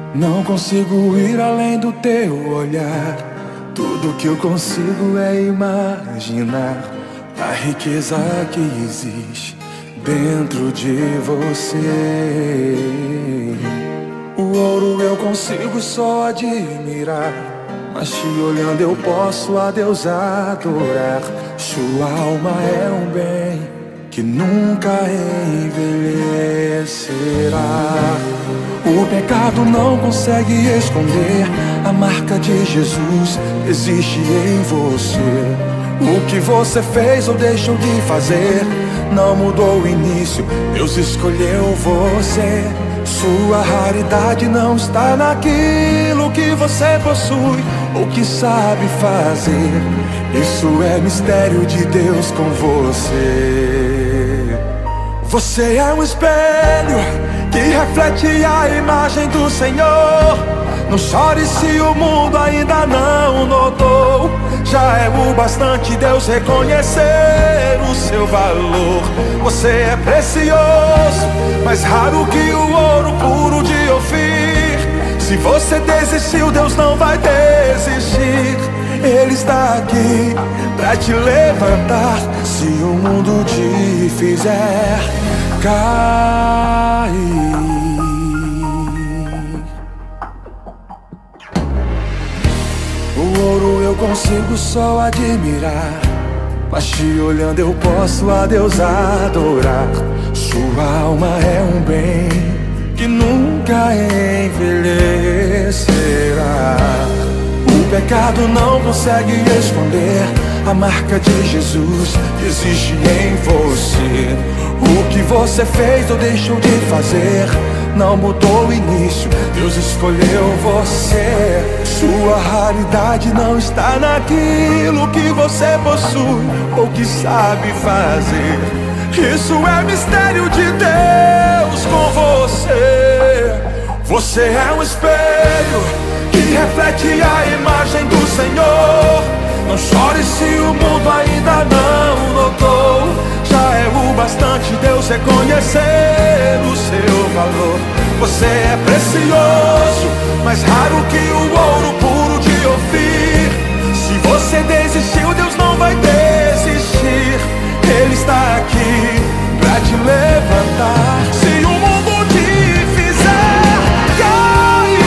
Não consigo ir além do teu olhar. Tudo que eu consigo é imaginar a riqueza que existe dentro de você. O ouro eu consigo só admirar, mas te olhando eu posso a Deus adorar. Sua alma é um bem que nunca envelhecerá. O pecado não consegue esconder a marca de Jesus existe em você. O que você fez ou deixou de fazer não mudou o início, Deus escolheu você. Sua raridade não está naquilo que você possui ou que sabe fazer. Isso é mistério de Deus com você. Você é um espelho que reflete a imagem do Senhor. Não chore se o mundo ainda não notou. Já é o bastante Deus reconhecer o seu valor. Você é precioso, mais raro que o ouro puro de Ofir. Se você desistiu, Deus não vai desistir. Ele está aqui pra te levantar se o mundo te fizer cair. O ouro eu consigo só admirar, mas te olhando eu posso a Deus adorar. Sua alma é um bem que nunca envelhecerá. O pecado não consegue esconder a marca de Jesus que existe em você. O que você fez ou deixou de fazer não mudou o início, Deus escolheu você. Sua raridade não está naquilo que você possui ou que sabe fazer. Isso é mistério de Deus com você. Você é um espelho que reflete a imagem do Senhor. Não chore se o mundo ainda não notou. Já é o bastante Deus reconhecer o seu valor. Você é precioso, mais raro que o ouro puro de Ofir. Se você desistiu, Deus não vai desistir. Ele está aqui pra te levantar se o mundo te fizer cair.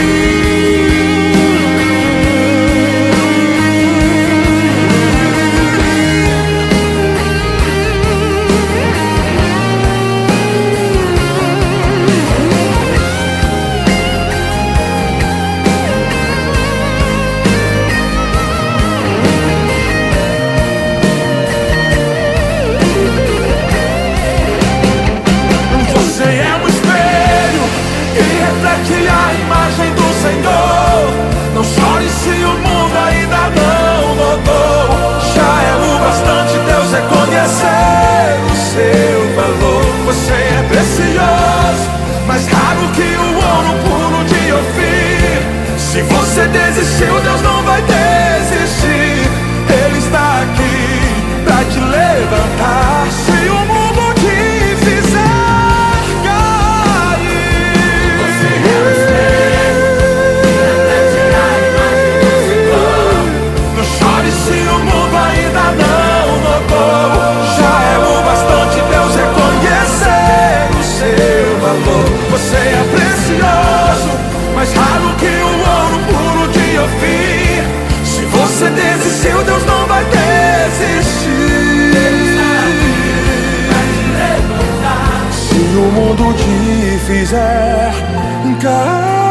Não chore se o mundo ainda não notou. Já é o bastante Deus reconhecer o seu valor. Você é precioso, mais raro que o ouro puro de Ofir. Se você desistiu, Deus não vai desistir. Ele está aqui pra te levantar se o mundo te fizer cair. Você é o espelho que reflete a imagem do Senhor. Não chore se o mundo ainda não notou. Já é o bastante Deus reconhecer o seu valor. Você é precioso, mais raro que o ouro puro de Ofir. Se você desistiu, Deus não vai desistir. Se o mundo te fizer cair.